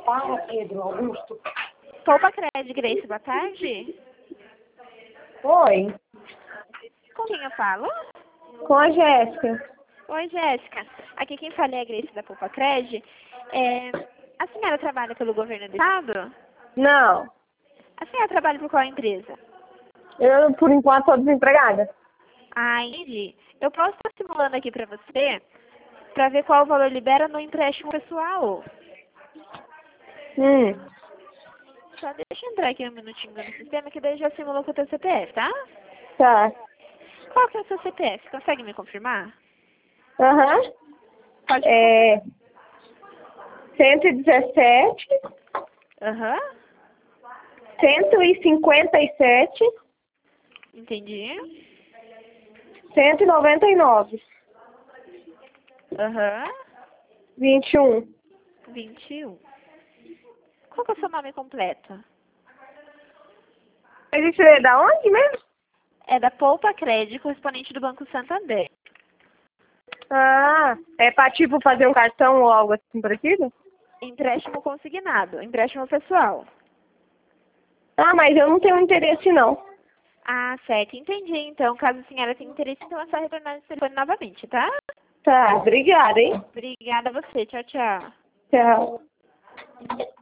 Para, Pedro Augusto. Poupa Crédito, Grace, boa tarde. Oi, Com quem eu falo? com a Jéssica. Oi, Jéssica. Aqui quem fala é a Grace da Poupa Crédito. A senhora trabalha pelo governo do estado? Não, A senhora trabalha por qual empresa? eu por enquanto sou desempregada. Ah, entendi. Eu posso estar simulando aqui para você, para ver qual o valor libera no empréstimo pessoal. Hum, Só deixa eu entrar aqui um minutinho no sistema, que daí já simulou com o teu CPF, tá? tá. Qual que é o seu CPF? Consegue me confirmar? Aham. Pode me confirmar. É 117, Aham. 157, Entendi. 199, Aham. 21. 21. Qual que é o seu nome completo? Mas isso é da onde mesmo? É da Poupa Crédito, correspondente do Banco Santander. Ah, é pra tipo fazer um cartão ou algo assim parecido? Empréstimo consignado, empréstimo pessoal. Ah, mas eu não tenho interesse não. Ah, certo, entendi. Então, caso a senhora tenha interesse, então é só retornar esse telefone novamente, tá? Tá, obrigada, hein? Obrigada a você. Tchau, tchau. Tchau.